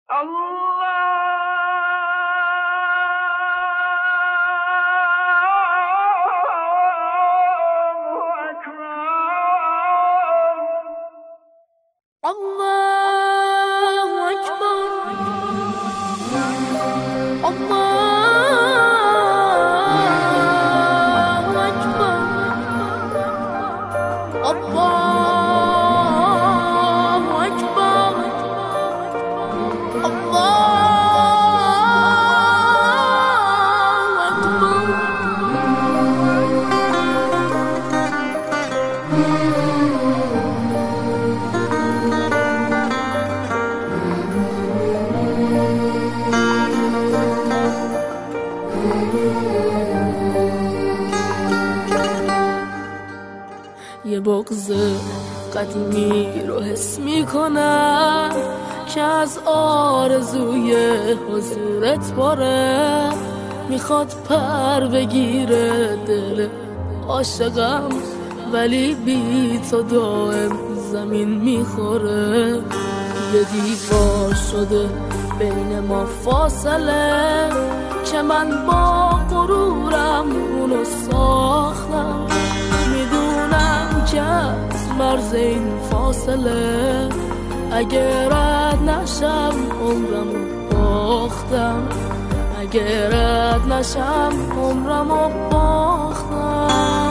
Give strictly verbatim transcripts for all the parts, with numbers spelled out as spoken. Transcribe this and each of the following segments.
یه بغض قدیمی رو حس میکنم که از آرزوی حضورت باره، میخواد پر بگیره دل عاشقم ولی بی تو دائم زمین میخوره. یه دیوار شده بین ما فاصله که من با غرورم اونو ساختم، میدونم که از مرز این فاصله اگه رد نشم عمرمو باختم، اگه رد نشم عمرمو باختم.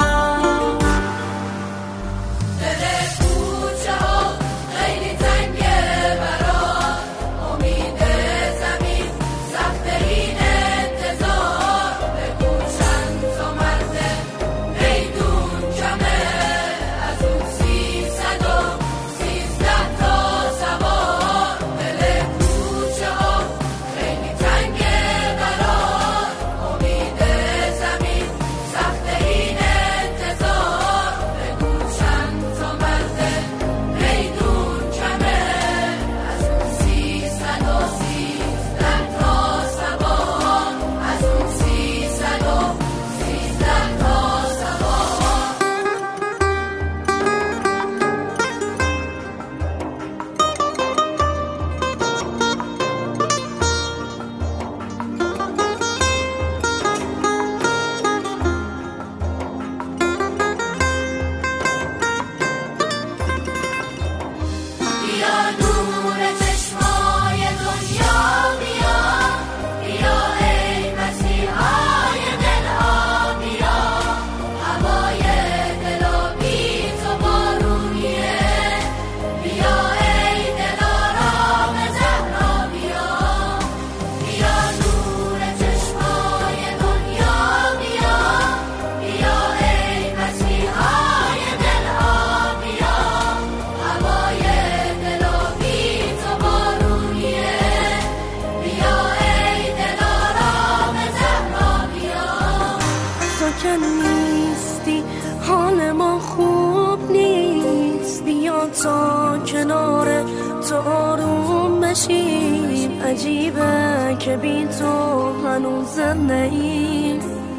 نیستی حال ما خوب نیست، بیا تا کنار تو آروم بشیم. عجیبه که بی تو هنوز زنده ایم،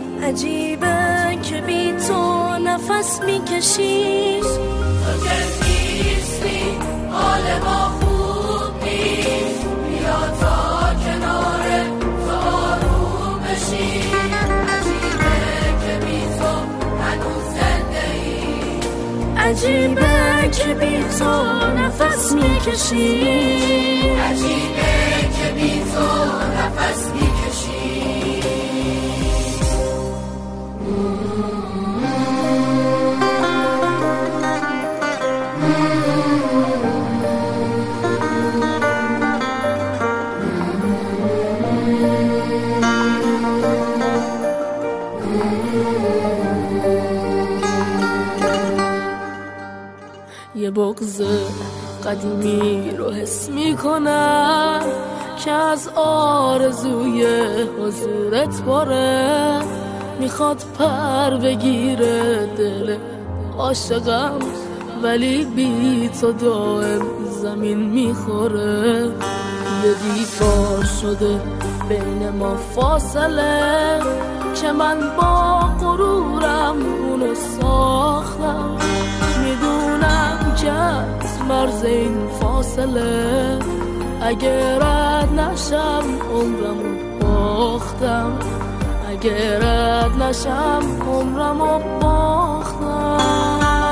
عجیبه که بی تو نفس میکشیم. تو که نیستی حال ما خوب نیست، بیا تا کنار تو آروم بشیم. عجیبه که بی تو نفس میکشیم، عجیبه که بی تو نفس میکشیم. یه بغض قدیمی رو حس میکنم که از آرزوی حضورت باره، میخواد پر بگیره دل عاشقم ولی بی تو دائم زمین میخوره. یه دیوار شده بین ما فاصله که من با غرورم اونو ساختم، میدونم که از مرز این فاصله اگه رد رد نشم عمرمو باختم، اگه رد نشم عمرمو باختم.